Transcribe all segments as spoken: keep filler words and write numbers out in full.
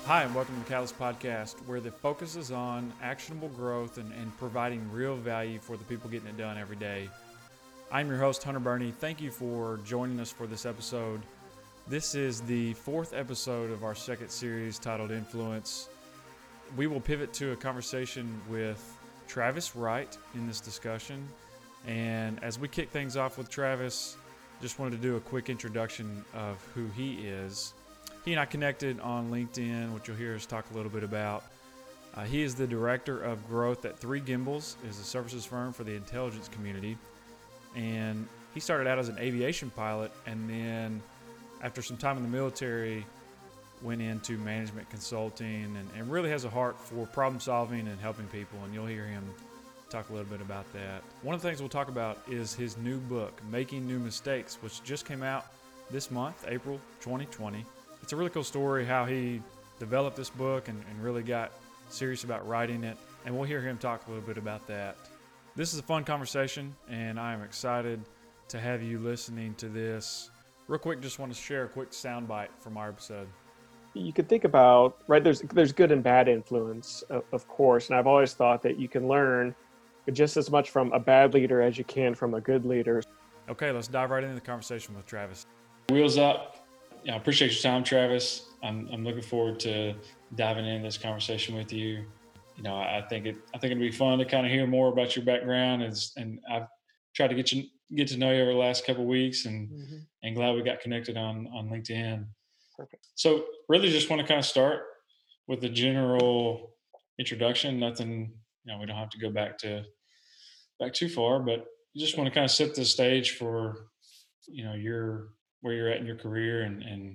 Hi, and welcome to the Catalyst Podcast, where the focus is on actionable growth and, and providing real value for the people getting it done every day. I'm your host, Hunter Burney. Thank you for joining us for this episode. This is the fourth episode of our second series titled Influence. We will pivot to a conversation with Travis Wright in this discussion. And as we kick things off with Travis, just wanted to do a quick introduction of who he is. He and I connected on LinkedIn, which you'll hear us talk a little bit about. Uh, he is the Director of Growth at Three Gimbals, is a services firm for the intelligence community. And he started out as an aviation pilot, and then after some time in the military, went into management consulting and, and really has a heart for problem solving and helping people. And you'll hear him talk a little bit about that. One of the things we'll talk about is his new book, Making New Mistakes, which just came out this month, April twenty twenty. It's a really cool story how he developed this book and, and really got serious about writing it. And we'll hear him talk a little bit about that. This is a fun conversation, and I am excited to have you listening to this. Real quick, just want to share a quick soundbite from our episode. You could think about, right, there's there's good and bad influence, of, of course. And I've always thought that you can learn just as much from a bad leader as you can from a good leader. Okay, let's dive right into the conversation with Travis. Wheels up. Yeah, I appreciate your time, Travis. I'm I'm looking forward to diving into this conversation with you. You know, I think it I think it'd be fun to kind of hear more about your background, and and I've tried to get you get to know you over the last couple of weeks, and Mm-hmm. and glad we got connected on on LinkedIn. Perfect. So really, just want to kind of start with the general introduction. Nothing, you know, we don't have to go back to back too far, but just want to kind of set the stage for, you know, your where you're at in your career, and and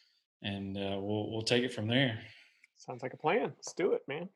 and uh, we'll we'll take it from there. Sounds like a plan. Let's do it, man.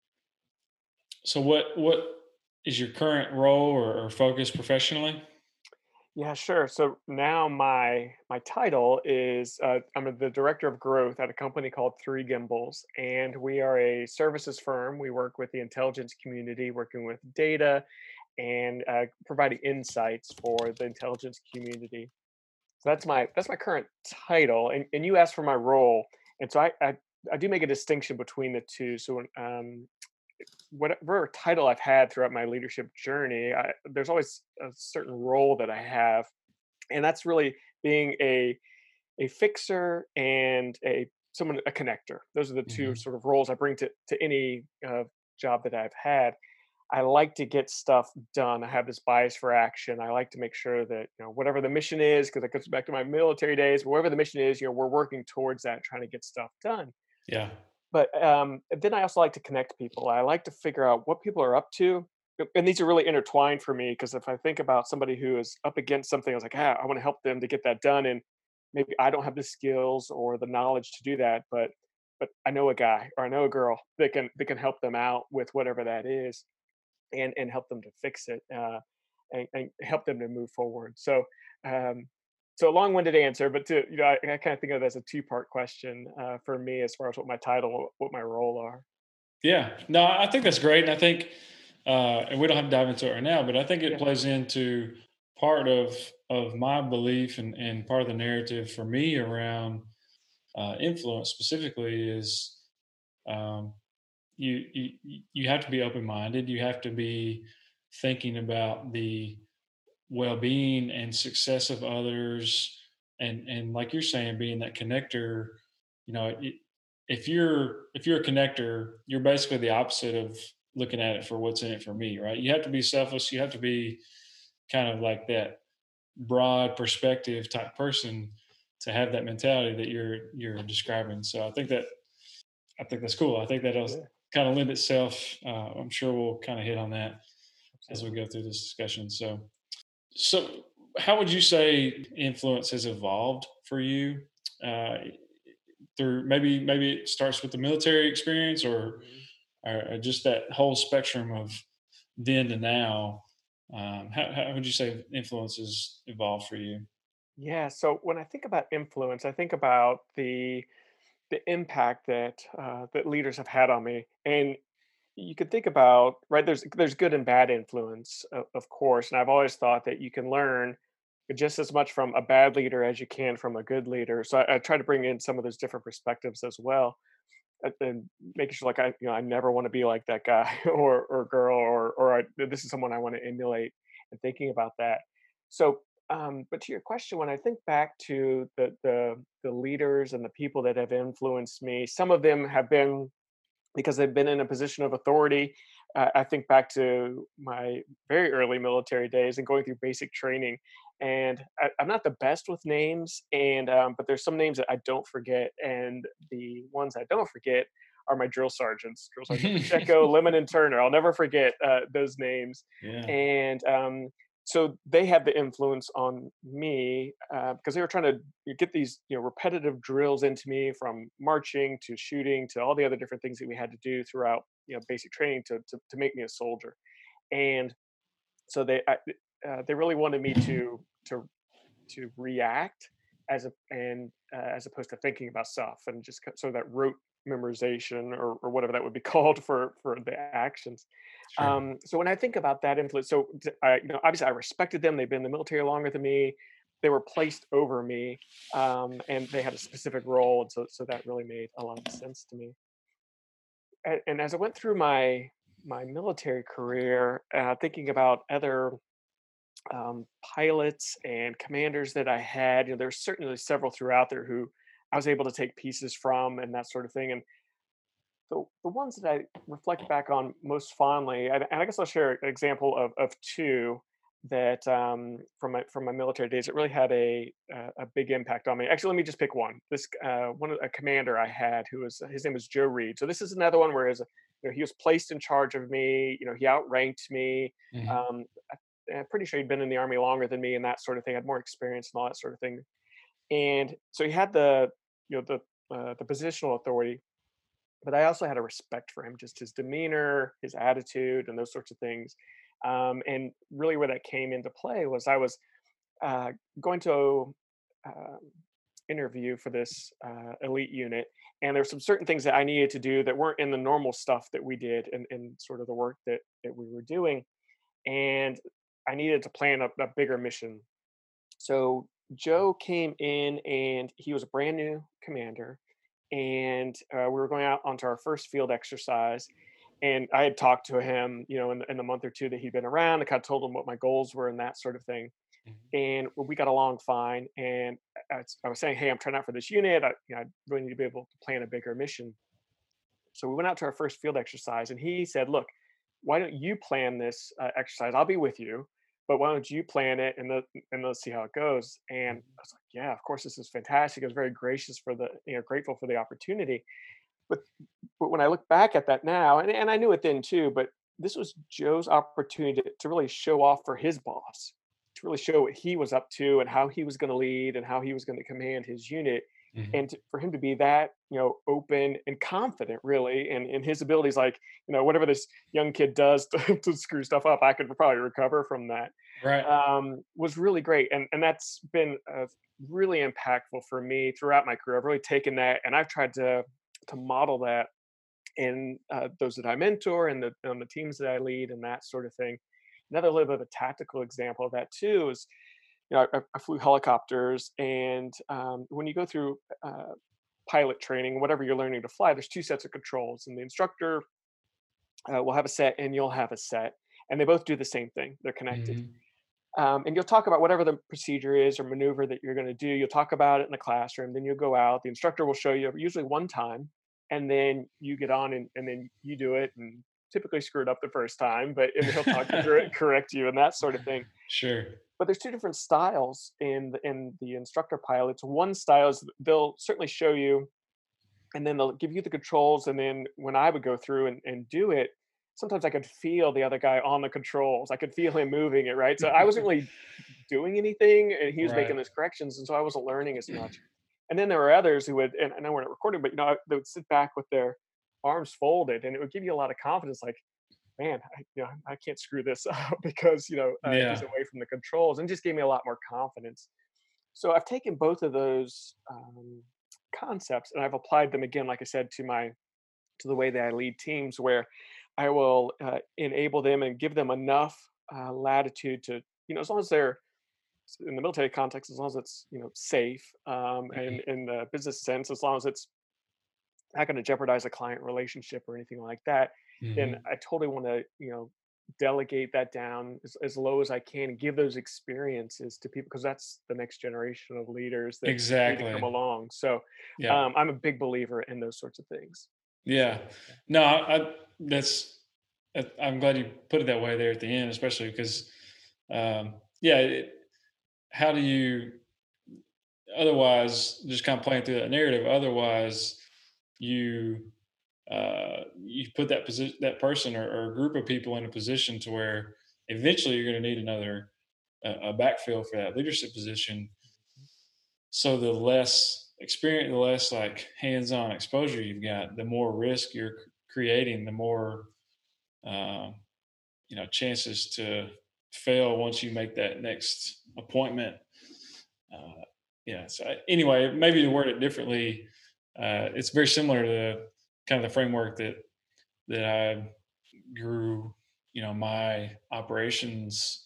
So what what is your current role or, or focus professionally? Yeah, sure. So now my my title is uh, I'm the director of growth at a company called Three Gimbals, and we are a services firm. We work with the intelligence community, working with data and uh, providing insights for the intelligence community. So that's my that's my current title. And, and you asked for my role, and so I, I I do make a distinction between the two. So when, um, whatever title I've had throughout my leadership journey, I, there's always a certain role that I have, and that's really being a a fixer and a someone a connector. Those are the two Hmm. sort of roles I bring to to any uh, job that I've had. I like to get stuff done. I have this bias for action. I like to make sure that, you know, whatever the mission is, because it goes back to my military days, whatever the mission is, you know, we're working towards that, trying to get stuff done. Yeah, But um, then I also like to connect people. I like to figure out what people are up to. Uh, And these are really intertwined for me, because if I think about somebody who is up against something, I was like, ah, I want to help them to get that done. And maybe I don't have the skills or the knowledge to do that, but but I know a guy or I know a girl that can that can help them out with whatever that is, and and help them to fix it, uh, and, and help them to move forward. So, um, so a long-winded answer, but to you know, I, I kind of think of it as a two-part question uh, for me as far as what my title, what my role are. yeah. No, I think that's great, and I think, uh, and we don't have to dive into it right now, but I think it Yeah. plays into part of of my belief, and and part of the narrative for me around uh, influence specifically is, um, you you you have to be open minded. You have to be thinking about the well being and success of others, and and like you're saying, being that connector. You know, it, if you're if you're a connector, you're basically the opposite of looking at it for what's in it for me, right? You have to be selfless. You have to be kind of like that broad perspective type person to have that mentality that you're you're describing. So I think that I think that's cool. I think that'll Yeah, kind of lend itself. Uh, I'm sure we'll kind of hit on that as we absolutely. go through this discussion. So, so how would you say influence has evolved for you? Uh, through maybe maybe it starts with the military experience, or Mhm. or, or just that whole spectrum of then to now. Um, how, how would you say influence has evolved for you? Yeah. So when I think about influence, I think about the the impact that uh, that leaders have had on me, and you could think about, right, there's there's good and bad influence, of, of course, and I've always thought that you can learn just as much from a bad leader as you can from a good leader. So I, I try to bring in some of those different perspectives as well. and and making sure like I, you know, I never want to be like that guy or or girl or or I, this is someone I want to emulate and thinking about that. So, um, but to your question, when I think back to the the the leaders and the people that have influenced me, some of them have been because they've been in a position of authority. Uh, I think back to my very early military days and going through basic training, and I, I'm not the best with names, and um, but there's some names that I don't forget, and the ones I don't forget are my drill sergeants, drill sergeant Pacheco, Lemon, and Turner. I'll never forget uh, those names, Yeah. and um, so they had the influence on me uh, because they were trying to you get these you know repetitive drills into me from marching to shooting to all the other different things that we had to do throughout you know basic training to to, to make me a soldier. And so they I, uh, they really wanted me to to to react as a and uh, as opposed to thinking about stuff and just sort of that rote memorization or, or whatever that would be called for for the actions. Sure. Um, so when I think about that influence, so d- I, you know, obviously I respected them. They've been in the military longer than me. They were placed over me, um, and they had a specific role, and so so that really made a lot of sense to me. And, and as I went through my my military career, uh, thinking about other um, pilots and commanders that I had. You know, there's certainly several throughout there who I was able to take pieces from and that sort of thing. And the, the ones that I reflect back on most fondly, and, and I guess I'll share an example of, of two that um, from my from my military days that really had a a a big impact on me. Actually, let me just pick one. This uh, one a commander I had who was his name was Joe Reed. So this is another one where his, you know, he was placed in charge of me. You know, he outranked me. Hmm. Um, I'm pretty sure he'd been in the army longer than me and that sort of thing, had more experience and all that sort of thing. And so he had the, you know, the uh, the positional authority, but I also had a respect for him, just his demeanor, his attitude, and those sorts of things. Um, and really, where that came into play was I was uh, going to um, interview for this uh, elite unit, and there were some certain things that I needed to do that weren't in the normal stuff that we did and in, in sort of the work that that we were doing, and I needed to plan a, a bigger mission. So Joe came in and he was a brand new commander, and uh, we were going out onto our first field exercise. And I had talked to him, you know, in, in the month or two that he'd been around. I kind of told him what my goals were and that sort of thing. And we got along fine. And I, I was saying, hey, I'm trying out for this unit. I, you know, I really need to be able to plan a bigger mission. So we went out to our first field exercise, and he said, "Look, why don't you plan this uh, exercise? I'll be with you, but why don't you plan it and the, and let's see how it goes." And I was like, "Yeah, of course, this is fantastic." I was very gracious for the, you know, grateful for the opportunity. But but when I look back at that now, and, and I knew it then too, but this was Joe's opportunity to, to really show off for his boss, to really show what he was up to and how he was going to lead and how he was going to command his unit. Hmm. And to, for him to be that, you know, open and confident, really, and in his abilities, like, you know, whatever this young kid does to, to screw stuff up, I could probably recover from that. Right. Um, was really great, and and that's been uh, really impactful for me throughout my career. I've really taken that, and I've tried to to model that in uh, those that I mentor and the on the teams that I lead and that sort of thing. Another little bit of a tactical example of that too is, you know, I, I flew helicopters, and um, when you go through uh, pilot training, whatever you're learning to fly, there's two sets of controls, and the instructor uh, will have a set, and you'll have a set, and they both do the same thing. They're connected. Hmm. Um, and you'll talk about whatever the procedure is or maneuver that you're going to do. You'll talk about it in the classroom. Then you'll go out. The instructor will show you usually one time, and then you get on and, and then you do it. And typically screw it up the first time, but and he'll talk you through it, correct you, and that sort of thing. Sure. But there's two different styles in the, in the instructor pilots. One style is they'll certainly show you, and then they'll give you the controls. And then when I would go through and, and do it, sometimes I could feel the other guy on the controls. I could feel him moving it, right? So I wasn't really doing anything, and he was making Right. those corrections, and so I wasn't learning as much. And then there were others who would, and I know we're not recording, but you know, they would sit back with their arms folded, and it would give you a lot of confidence. Like, man, I, you know, I can't screw this up because you know uh, he's Yeah. away from the controls, and just gave me a lot more confidence. So I've taken both of those um, concepts and I've applied them again, like I said, to my to the way that I lead teams, where I will uh, enable them and give them enough uh, latitude to, you know, as long as they're in the military context, as long as it's, you know, safe, um, and Mhm. in the business sense, as long as it's not going to jeopardize a client relationship or anything like that, then Hmm. I totally want to, you know, delegate that down as, as low as I can and give those experiences to people because that's the next generation of leaders that need to come Exactly. along. So Yeah. um, I'm a big believer in those sorts of things. So Yeah. yeah. No, I, I that's uh, I'm glad you put it that way there at the end, especially because, um, yeah, it, how do you otherwise just kind of playing through that narrative? Otherwise, you uh, you put that position, that person or, or a group of people in a position to where eventually you're going to need another uh, a backfill for that leadership position. So the less experience, the less like hands-on exposure you've got, the more risk you're c- creating, the more um, you know chances to fail once you make that next appointment. Uh, yeah. So I- anyway, maybe to word it differently, uh, it's very similar to kind of the framework that that I grew, you know, my operations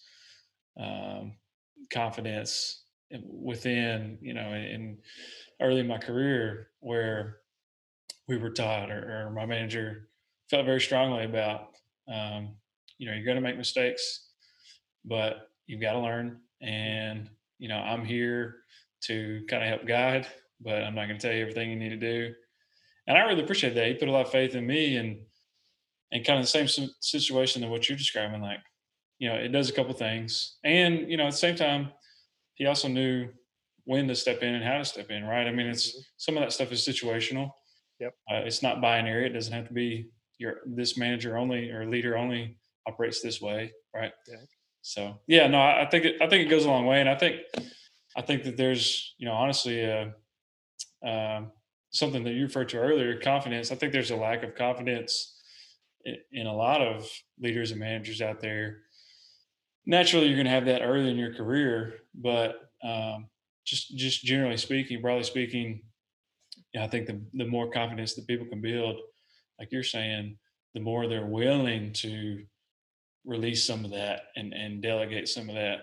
um, confidence in- within, you know, in early in my career, where we were taught, or, or my manager felt very strongly about, um, you know, you're going to make mistakes, but you've got to learn. And, you know, I'm here to kind of help guide, but I'm not going to tell you everything you need to do. And I really appreciate that. He put a lot of faith in me, and, and kind of the same si- situation than what you're describing. Like, you know, it does a couple things. And, you know, at the same time, he also knew when to step in and how to step in, right? I mean, Mhm. it's some of that stuff is situational. Yep. Uh, it's not binary. It doesn't have to be your this manager only or leader only operates this way, right? Yeah. So yeah, no, I I think it, I think it goes a long way, and I think I think that there's, you know, honestly, uh, um, something that you referred to earlier, confidence. I think there's a lack of confidence in, in a lot of leaders and managers out there. Naturally, you're going to have that early in your career, but um, just just generally speaking, broadly speaking, yeah, I think the the more confidence that people can build, like you're saying, the more they're willing to release some of that and and delegate some of that.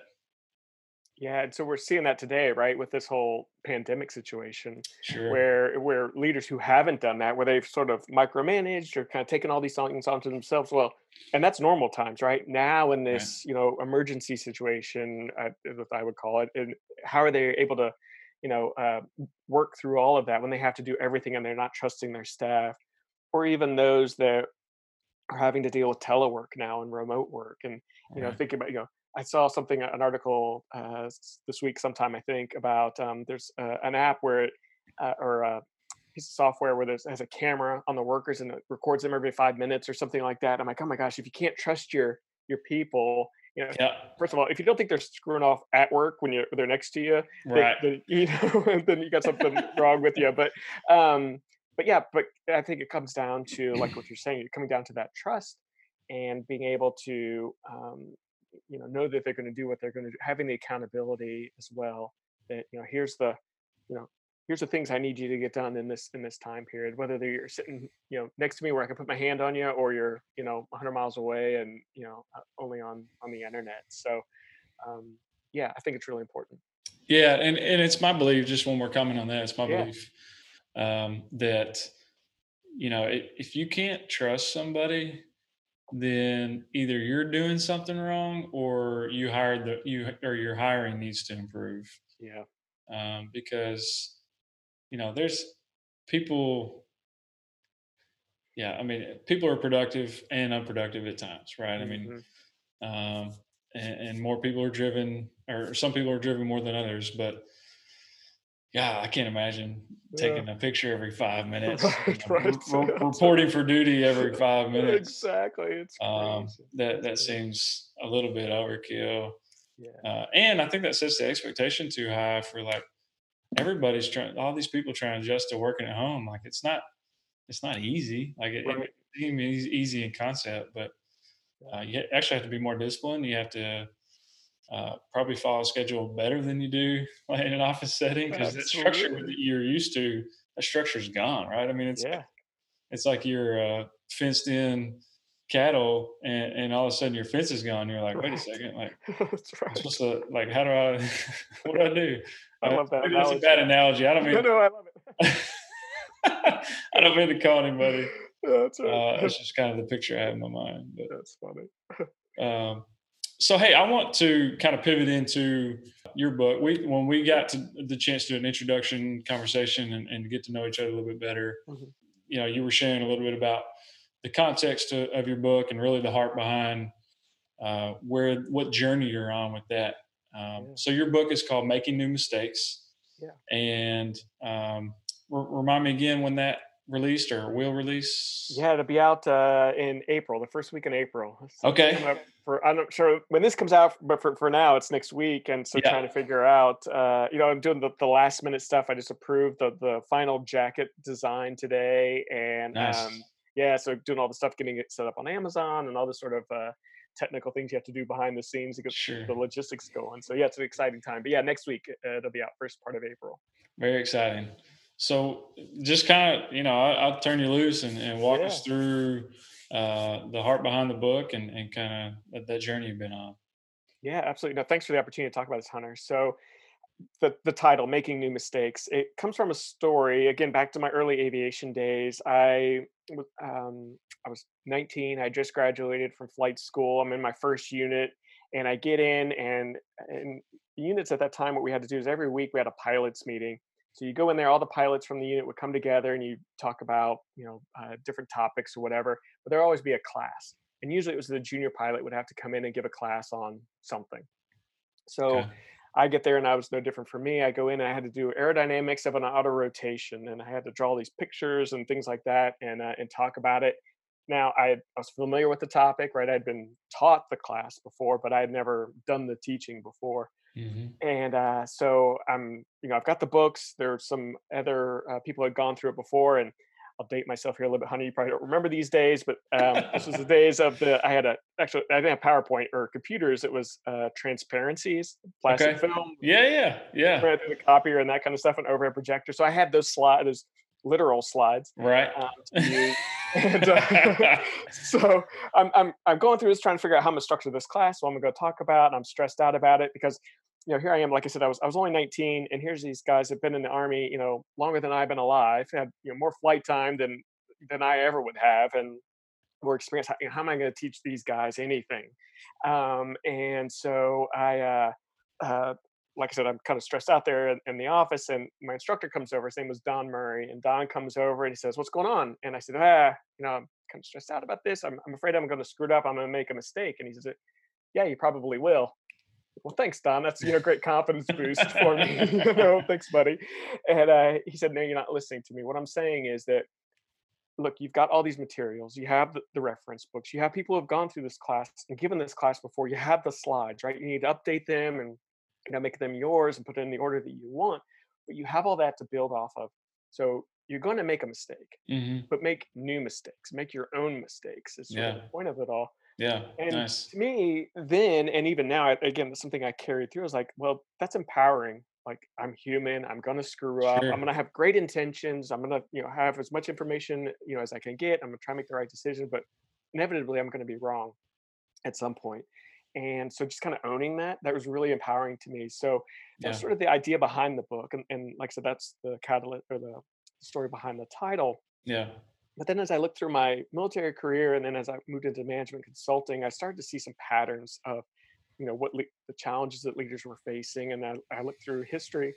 Yeah, and so we're seeing that today, right, with this whole pandemic situation, Sure. where where leaders who haven't done that, where they've sort of micromanaged or kind of taken all these things onto themselves. Well, and that's normal times, right? Now in Right. this, you know, emergency situation, uh, is what I would call it, and how are they able to, you know, uh, work through all of that when they have to do everything and they're not trusting their staff, or even those that are having to deal with telework now and remote work and you know Right. thinking about you know I saw something an article uh, s- this week sometime I think about um, there's uh, an app where it uh, or a piece of software where there's has a camera on the workers and it records them every five minutes or something like that. I'm like, oh my gosh, if you can't trust your your people, you know, Yeah. first of all, if you don't think they're screwing off at work when you're they're next to you, then, Right. then you know then you got something wrong with you. But um, but yeah, but I think it comes down to like what you're saying. You're coming down to that trust and being able to um, you know know that they're going to do what they're going to do, having the accountability as well. That you know here's the you know here's the things I need you to get done in this in this time period. Whether they're you're sitting you know next to me where I can put my hand on you, or you're you know one hundred miles away and you know uh, only on on the internet. So um, yeah, I think it's really important. Yeah, and and it's my belief. Just one more comment on that. It's my Yeah. belief um, that, you know, i- if you can't trust somebody, then either you're doing something wrong, or you hired the you or your hiring needs to improve. Yeah. Um, because, you know, there's people. Yeah, I mean, people are productive and unproductive at times, right? I mean, Hmm. um, and, and more people are driven, or some people are driven more than others. But yeah, I can't imagine Yeah. taking a picture every five minutes, you Right. know, Right. re- re- That's reporting for duty every five minutes. exactly. It's Um, crazy. that It's that crazy. seems a little bit overkill, Yeah. uh, and I think that sets the expectation too high for like everybody's trying. All these people trying to adjust to working at home. Like it's not it's not easy. Like it, it may Right. seem easy, easy in concept, but Yeah. uh, you ha- actually have to be more disciplined. You have to uh, probably follow a schedule better than you do like, in an office setting, because that structure that Absolutely. you're used to, that structure's gone, right? I mean, it's like Yeah. it's like you're uh, fenced in cattle, and, and all of a sudden your fence is gone. You're like, wait a Right. second, like That's I'm supposed right. to like how do I what do I do? I Uh, love that maybe that's a bad analogy. analogy. I don't No, mean no, I love it. I don't mean to call anybody. That's right. Uh, it's just kind of the picture I have in my mind. That's funny. But um, so, hey, I want to kind of pivot into your book. We when we got to the chance to do an introduction conversation and, and get to know each other a little bit better. Mhm. You know, you were sharing a little bit about the context of, of your book and really the heart behind uh, where what journey you're on with that. Um, Yeah. so your book is called Making New Mistakes, Yeah. and um, r- remind me again when that released or will release. Yeah, it'll be out uh, in April, the first week in April. So it's Okay. coming up for I'm not sure when this comes out, but for, for now it's next week. And so Yeah. trying to figure out, uh, you know, I'm doing the, the last minute stuff. I just approved the the final jacket design today, and um, Nice. yeah, so doing all the stuff, getting it set up on Amazon, and all the sort of uh, technical things you have to do behind the scenes to get Sure. the logistics going. So yeah, it's an exciting time. But yeah, next week uh, it'll be out first part of April. Very exciting. So just kind of, you know, I, I'll turn you loose and, and walk Yeah. us through uh, the heart behind the book and, and kind of that, that journey you've been on. Yeah, absolutely. No, thanks for the opportunity to talk about this, Hunter. So, the the title making new mistakes, it comes from a story, again, back to my early aviation days. I w- um, i was nineteen. I just graduated from flight school. I'm in my first unit, and I get in, and and units at that time, what we had to do is every week we had a pilots meeting. So you go in there, all the pilots from the unit would come together, and you talk about, you know uh, different topics or whatever, but there'd always be a class, and usually it was the junior pilot would have to come in and give a class on something. So Okay. I get there, and I was no different for me. I go in and I had to do aerodynamics of an auto rotation, and I had to draw these pictures and things like that, and uh, and talk about it. Now I, I was familiar with the topic, right? I'd been taught the class before, but I had never done the teaching before. Hmm. And uh, so I'm, you know, I've got the books. There's some other uh, people had gone through it before, and I'll date myself here a little bit, honey. You probably don't remember these days, but um, this was the days of the. I had a actually I didn't have PowerPoint or computers. It was uh, transparencies, plastic Okay. film, Yeah, yeah, yeah. ran through the copier and that kind of stuff, an overhead projector. So I had those slides, those literal slides Right. um, to use. And uh, so I'm, I'm I'm going through this trying to figure out how I'm gonna structure this class, what I'm gonna go talk about, and I'm stressed out about it because, you know here I am. Like I said, I was I was only nineteen, and here's these guys that have been in the army, you know, longer than I've been alive, had, you know more flight time than than I ever would have, and more experience. How, you know, how am I going to teach these guys anything? Um, and so I, uh, uh, like I said, I'm kind of stressed out there in, in the office, and my instructor comes over. His name was Don Murray, and Don comes over and he says, "What's going on?" And I said, "Ah, you know, I'm kind of stressed out about this. I'm, I'm afraid I'm going to screw it up. I'm going to make a mistake." And he says, "Yeah, you probably will." Well, thanks, Don. That's, you know great confidence boost for me. you know, thanks, buddy. And uh, he said, "No, you're not listening to me. What I'm saying is that, look, you've got all these materials, you have the, the reference books, you have people who have gone through this class and given this class before, you have the slides, right? You need to update them and, you know make them yours and put it in the order that you want, but you have all that to build off of. So you're going to make a mistake, Hmm. but make new mistakes, make your own mistakes is sort of Yeah. the point of it all." Yeah. And Nice. to me, then and even now, I- again, that's something I carried through. I was like, well, that's empowering. Like, I'm human. I'm gonna screw up. I'm Sure. gonna have great intentions. I'm gonna, you know, have as much information, you know, as I can get. I'm gonna try to make the right decision, but inevitably, I'm gonna be wrong at some point. And so, just kind of owning that, that was really empowering to me. So that's Yeah. sort of the idea behind the book, and, and like I said, that's the catalyst or the story behind the title. Yeah. But then as I looked through my military career, and then as I moved into management consulting, I started to see some patterns of, you know, what le- the challenges that leaders were facing. And I, I looked through history,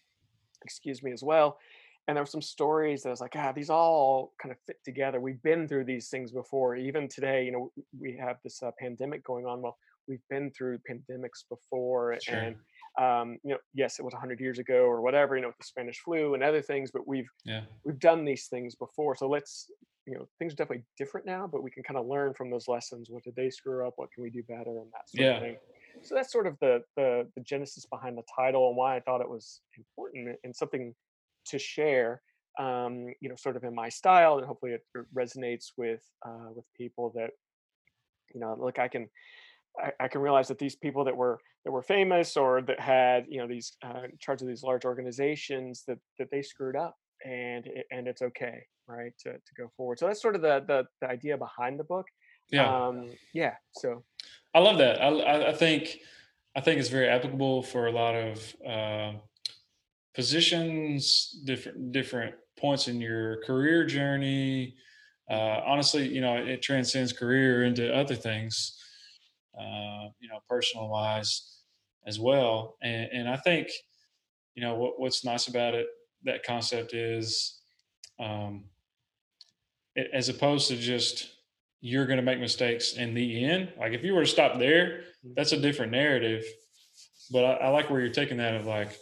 excuse me, as well. And there were some stories that I was like, ah, these all kind of fit together. We've been through these things before. Even today, you know, we have this uh, pandemic going on. Well, we've been through pandemics before, Sure. and um, you know, yes, it was one hundred years ago or whatever, you know, with the Spanish flu and other things, but we've Yeah. we've done these things before. So let's, you know, things are definitely different now, but we can kind of learn from those lessons. What did they screw up? What can we do better? And that sort of Yeah. thing. So that's sort of the the, the genesis behind the title and why I thought it was important and something to share. Um, you know, sort of in my style, and hopefully it r- resonates with uh, with people that, you know, look, I can I, I can realize that these people that were that were famous or that had, you know these uh, in charge of these large organizations, that that they screwed up, and it- and it's okay, right, to to go forward. So that's sort of the the, the idea behind the book. Yeah. Um, yeah. So I love that. I, I, I think I think it's very applicable for a lot of uh, positions, different different points in your career journey. Uh, honestly, you know, it transcends career into other things, uh, you know, personal wise as well. And, and I think, you know, what, what's nice about it, that concept is, um, it, as opposed to just you're going to make mistakes in the end. Like if you were to stop there, that's a different narrative. But I, I like where you're taking that of like,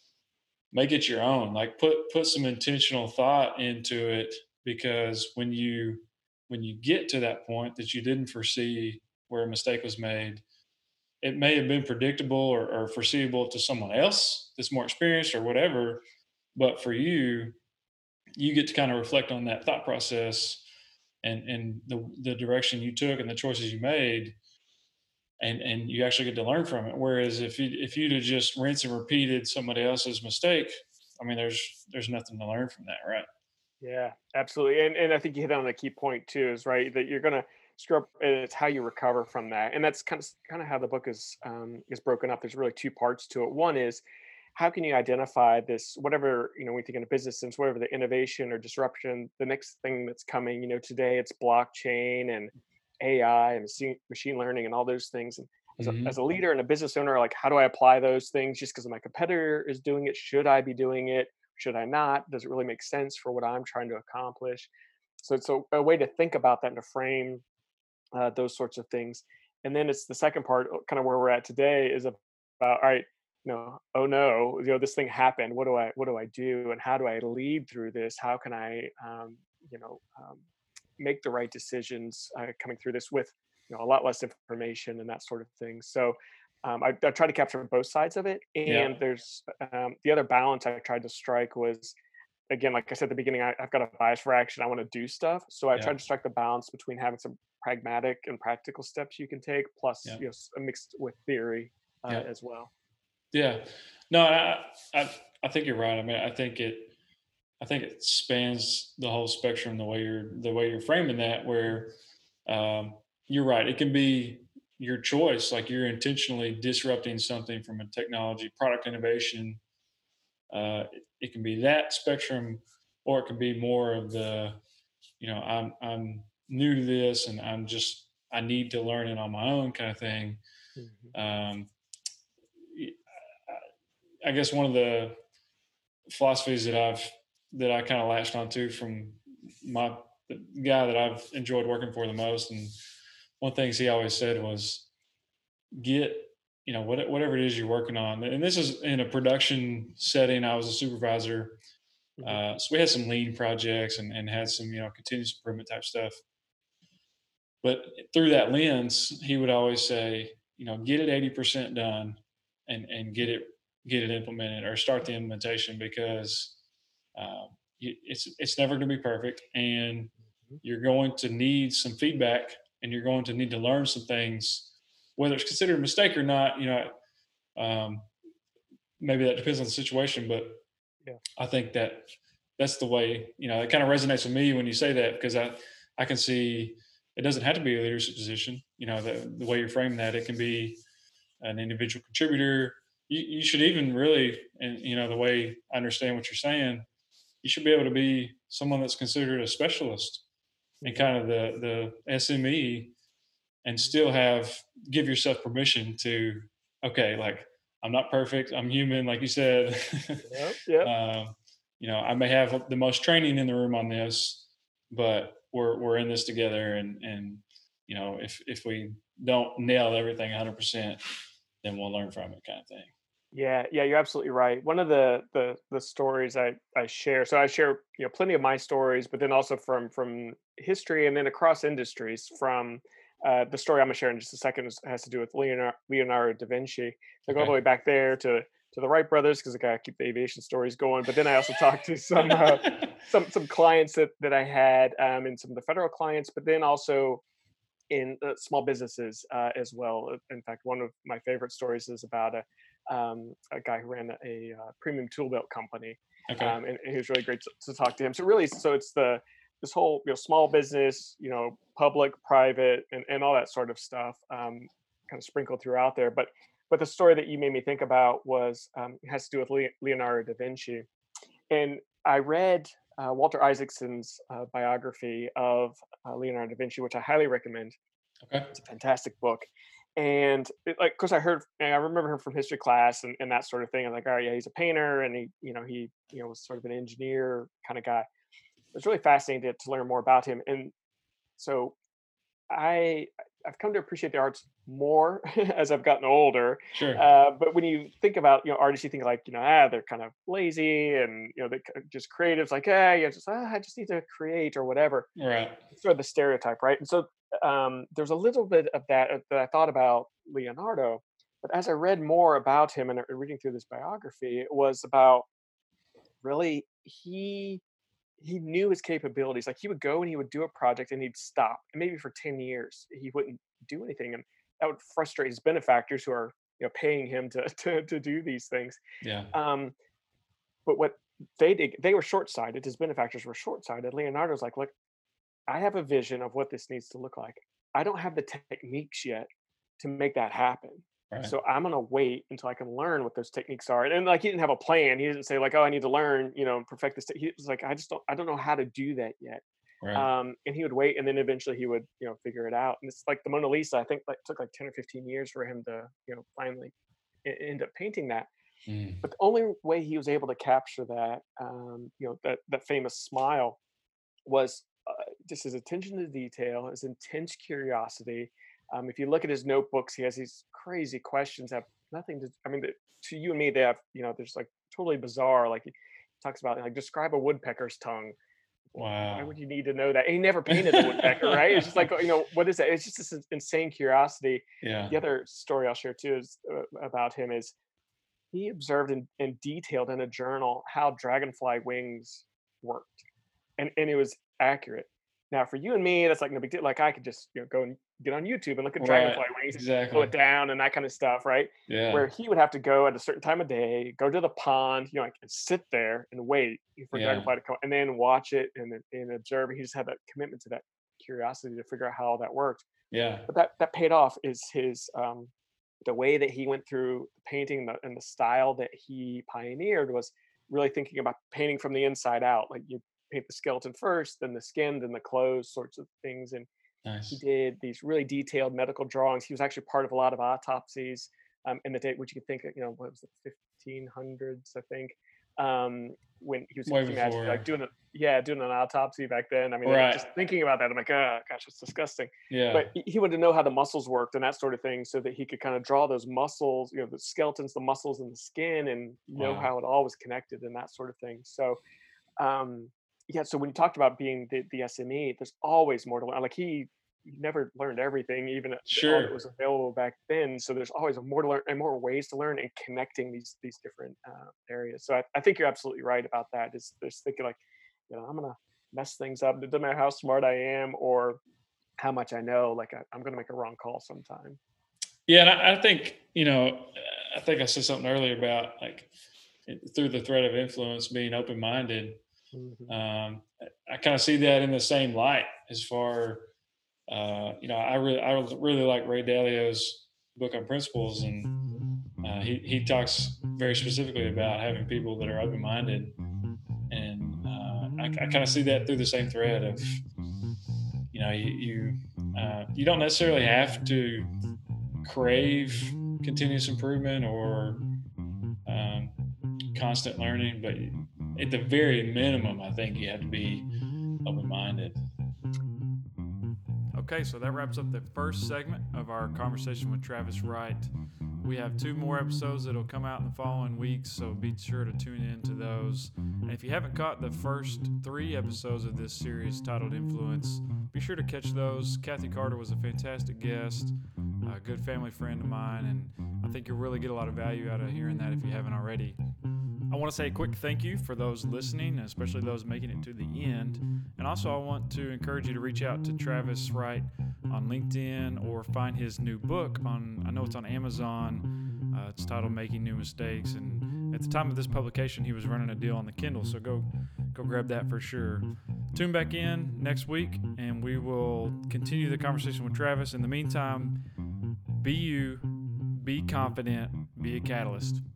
make it your own. Like put put some intentional thought into it, because when you when you get to that point that you didn't foresee where a mistake was made, it may have been predictable or, or foreseeable to someone else that's more experienced or whatever. But for you, you get to kind of reflect on that thought process and and the the direction you took and the choices you made, and and you actually get to learn from it. Whereas if you if you'd have just rinsed and repeated somebody else's mistake, I mean, there's there's nothing to learn from that, right? Yeah, absolutely. And and I think you hit on a key point too, is right that you're gonna screw up, and it's how you recover from that. And that's kind of kind of how the book is um, is broken up. There's really two parts to it. One is how can you identify this, whatever, you know, we think in a business sense, whatever the innovation or disruption, the next thing that's coming. You know, today it's blockchain and A I and machine machine learning and all those things. And as a, as Hmm. a leader and a business owner, like how do I apply those things just because my competitor is doing it? Should I be doing it? Should I not? Does it really make sense for what I'm trying to accomplish? So it's a, a way to think about that and to frame uh, those sorts of things. And then it's the second part, uh, kind of where we're at today, is about all right, you know, oh no, you know, this thing happened. What do I what do I do, and how do I lead through this? How can I, um, you know, um, make the right decisions uh, coming through this with you know a lot less information and that sort of thing. So um, I, I try to capture both sides of it. Yeah, And there's um, the other balance I tried to strike was, again, like I said at the beginning, I, I've got a bias for action. I want to do stuff, so I yeah, tried to strike the balance between having some pragmatic and practical steps you can take, plus yeah, you know s- mixed with theory uh, yeah, as well. yeah. No, I, I I think you're right. I mean, I think it I think it spans the whole spectrum the way you're the way you're framing that. Where um, you're right, it can be your choice. Like you're intentionally disrupting something from a technology product innovation. Uh, it, it can be that spectrum, or it can be more of the, you know, I'm I'm new to this and I'm just I need to learn it on my own kind of thing. Mhm. Um, I guess one of the philosophies that I've that I kind of latched onto from my the guy that I've enjoyed working for the most, and one things he always said was get, you know, what, whatever it is you're working on, and this is in a production setting. I was a supervisor, Mhm. uh, so we had some lean projects and, and had some, you know, continuous improvement type stuff. But through that lens, he would always say, you know, get it eighty percent done and and get it get it implemented or start the implementation, because um, you, it's it's never going to be perfect, and Mhm. you're going to need some feedback, and you're going to need to learn some things, whether it's considered a mistake or not. You know, um, maybe that depends on the situation, but Yeah. I think that that's the way, you know, it kind of resonates with me when you say that, because I, I can see it doesn't have to be a leadership position. You know, the, the way you're framing that, it can be an individual contributor. You, you should even really, and you know, the way I understand what you're saying, you should be able to be someone that's considered a specialist and Mhm. kind of the, the S M E, and Mhm. still have, give yourself permission to, okay, like I'm not perfect, I'm human, like you said. Yep. Yep. um, you know, I may have the most training in the room on this, but we're we're in this together, and and you know, if if we don't nail everything one hundred percent, then we'll learn from it, kind of thing. Yeah, yeah, you're absolutely right. One of the the the stories I I share, so I share you know plenty of my stories, but then also from from history and then across industries. From uh, the story I'm gonna share in just a second is, has to do with Leonardo, Leonardo da Vinci. So I go all the Okay. way back there to to the Wright brothers because I gotta keep the aviation stories going. But then I also talked to some uh, some some clients that that I had um, and some of the federal clients, but then also in uh, small businesses uh, as well. Uh, In fact, one of my favorite stories is about a, um, a guy who ran a, uh premium tool belt company, Okay. um, and, and he was really great to, to talk to him. So really, so it's the this whole you know small business, you know, public, private, and, and all that sort of stuff, um, kind of sprinkled throughout there. But but the story that you made me think about was um, has to do with Le- Leonardo da Vinci, and I read uh, Walter Isaacson's uh, biography of uh, Leonardo da Vinci, which I highly recommend. Okay. It's a fantastic book. And it, like, of course, I heard, I remember him from history class and, and that sort of thing. I'm like, all right, yeah, he's a painter, and he, you know, he, you know, was sort of an engineer kind of guy. It was really fascinating to, to learn more about him. And so I, I've come to appreciate the arts more as I've gotten older. Sure. Uh, but when you think about, you know, artists, you think like, you know, ah, they're kind of lazy, and, you know, they're just creatives, like, ah, yeah, just, ah, I just need to create or whatever. Right. It's sort of the stereotype, right? And so um, there's a little bit of that uh, that I thought about Leonardo, but as I read more about him and uh, reading through this biography, it was about really he he knew his capabilities. Like, he would go and he would do a project and he'd stop, and maybe for ten years he wouldn't do anything, and that would frustrate his benefactors who are, you know, paying him to to, to do these things. Yeah. Um, but what they did, they were short-sighted. His benefactors were short-sighted. Leonardo's like, look, I have a vision of what this needs to look like. I don't have the techniques yet to make that happen. Right. So I'm gonna wait until I can learn what those techniques are. And, like, he didn't have a plan. He didn't say like, "Oh, I need to learn, you know, and perfect this." He was like, "I just don't, I don't know how to do that yet." Right. Um, and he would wait, and then eventually he would, you know, figure it out. And it's like the Mona Lisa. I think like took like ten or fifteen years for him to, you know, finally e- end up painting that. Mm. But the only way he was able to capture that, um, you know, that that famous smile, was uh, just his attention to detail, his intense curiosity. Um, if you look at his notebooks, he has these crazy questions that have nothing to. I mean, the, to you and me, they have. You know, there's like totally bizarre. Like, he talks about, like, describe a woodpecker's tongue. Why Wow. would you need to know that? And he never painted a woodpecker, right? It's just like, you know, what is that? It's just this insane curiosity. Yeah. The other story I'll share too is uh, about him is he observed and, and detailed in a journal how dragonfly wings worked, and and it was accurate. Now, for you and me, that's like no big deal. Like, I could just, you know, go and get on YouTube and look at Right. dragonfly wings and slow Exactly. it down and that kind of stuff, right? Yeah. Where he would have to go at a certain time of day, go to the pond, you know, like, and sit there and wait for Yeah. dragonfly to come, and then watch it and then- and observe. He just had that commitment to that curiosity to figure out how all that worked. Yeah. But that that paid off. Is his um, the way that he went through the painting, and the, and the style that he pioneered was really thinking about painting from the inside out. Like, you paint the skeleton first, then the skin, then the clothes, sorts of things. And he Nice. did these really detailed medical drawings. He was actually part of a lot of autopsies um, in the day, which you could think, of, you know, what was it, fifteen hundreds, I think, um, when he was Way can you imagine, before. like, doing a yeah doing an autopsy back then. I mean, Right. just thinking about that, I'm like, oh gosh, it's disgusting. Yeah. But he he wanted to know how the muscles worked and that sort of thing, so that he could kind of draw those muscles, you know, the skeletons, the muscles, and the skin, and know Wow. how it all was connected and that sort of thing. So, um, yeah. So when you talked about being the, the S M E, there's always more to learn. Like, he he never learned everything, even all that Sure. was available back then. So there's always more to learn and more ways to learn, and connecting these these different uh, areas. So I, I think you're absolutely right about that. Is just thinking like, you know, I'm gonna mess things up. It doesn't matter how smart I am or how much I know. Like, I, I'm gonna make a wrong call sometime. Yeah, and I, I think you know, I think I said something earlier about like it- through the threat of influence, being open minded. Mhm. Um, I kind of see that in the same light as far, uh, you know, I really, I really like Ray Dalio's book on principles, and uh, he he talks very specifically about having people that are open minded, and uh, I, I kind of see that through the same thread of, you know, you you, uh, you don't necessarily have to crave continuous improvement or um, constant learning, but at the very minimum, I think you have to be open minded. Okay, so that wraps up the first segment of our conversation with Travis Wright. We have two more episodes that'll come out in the following weeks, so be sure to tune in to those. And if you haven't caught the first three episodes of this series titled Influence, be sure to catch those. Kathy Carter was a fantastic guest, a good family friend of mine, and I think you'll really get a lot of value out of hearing that if you haven't already. I want to say a quick thank you for those listening, especially those making it to the end. And also, I want to encourage you to reach out to Travis Wright on LinkedIn or find his new book on, I know it's on Amazon. Uh, it's titled Making New Mistakes. And at the time of this publication, he was running a deal on the Kindle. So go, go grab that for sure. Tune back in next week and we will continue the conversation with Travis. In the meantime, be you, be confident, be a catalyst.